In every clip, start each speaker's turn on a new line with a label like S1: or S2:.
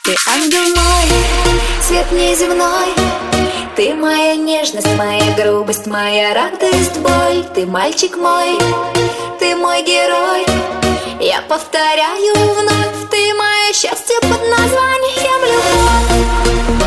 S1: Ты ангел мой, свет неземной. Ты моя нежность, моя грубость, моя радость, боль. Ты мальчик мой, ты мой герой. Я повторяю вновь, ты мое счастье под названием любовь.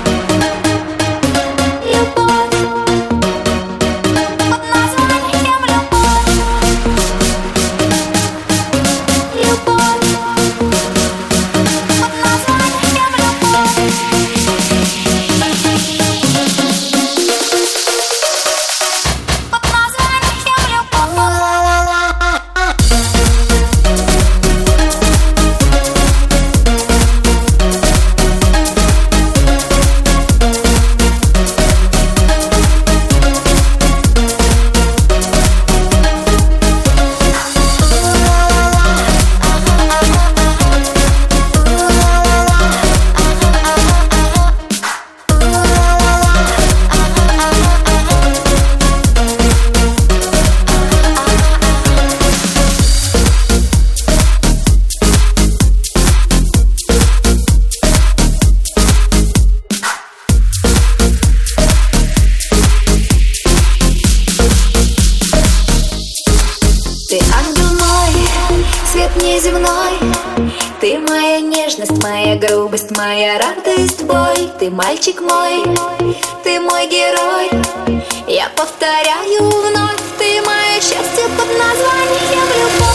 S1: Ты ангел мой, свет неземной. Ты моя нежность, моя грубость, моя радость, боль. Ты мальчик мой, ты мой герой. Я повторяю вновь, ты мое счастье под названием любовь.